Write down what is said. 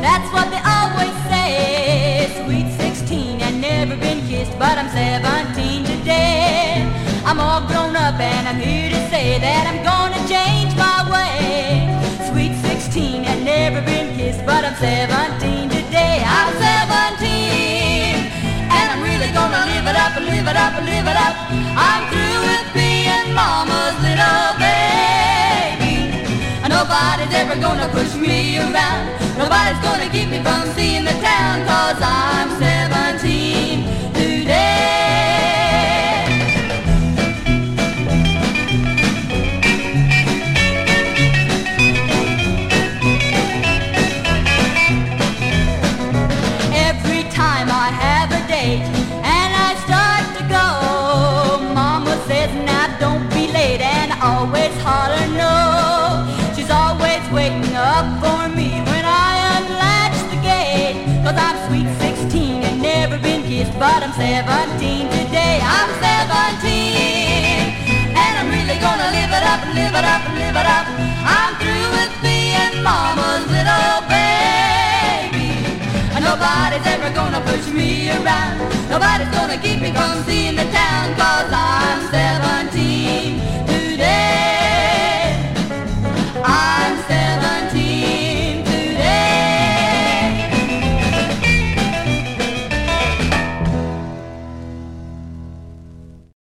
That's what they always say. Sweet 16 and never been kissed, but I'm 17 today. I'm all grown up and I'm here to say that I'm gonna change my way. Sweet 16 and never been kissed, but I'm 17 today. I'm 17 and I'm really gonna live it up, live it up, live it up. I'm through with being mama's little baby. Nobody's ever gonna push me around. Nobody's gonna keep me from seeing the town, 'cause I'm 17 today. Every time I have a date and I start to go, Mama says, now don't be late, and I always holler no. She's always waiting up for me when I unlatch the gate, 'cause I'm sweet 16 and never been kissed, but I'm 17 today. I'm 17 and I'm really gonna live it up, live it up, live it up. I'm through with being mama's little baby. Nobody's ever gonna push me around. Nobody's gonna keep me from seeing the town, 'cause I'm 17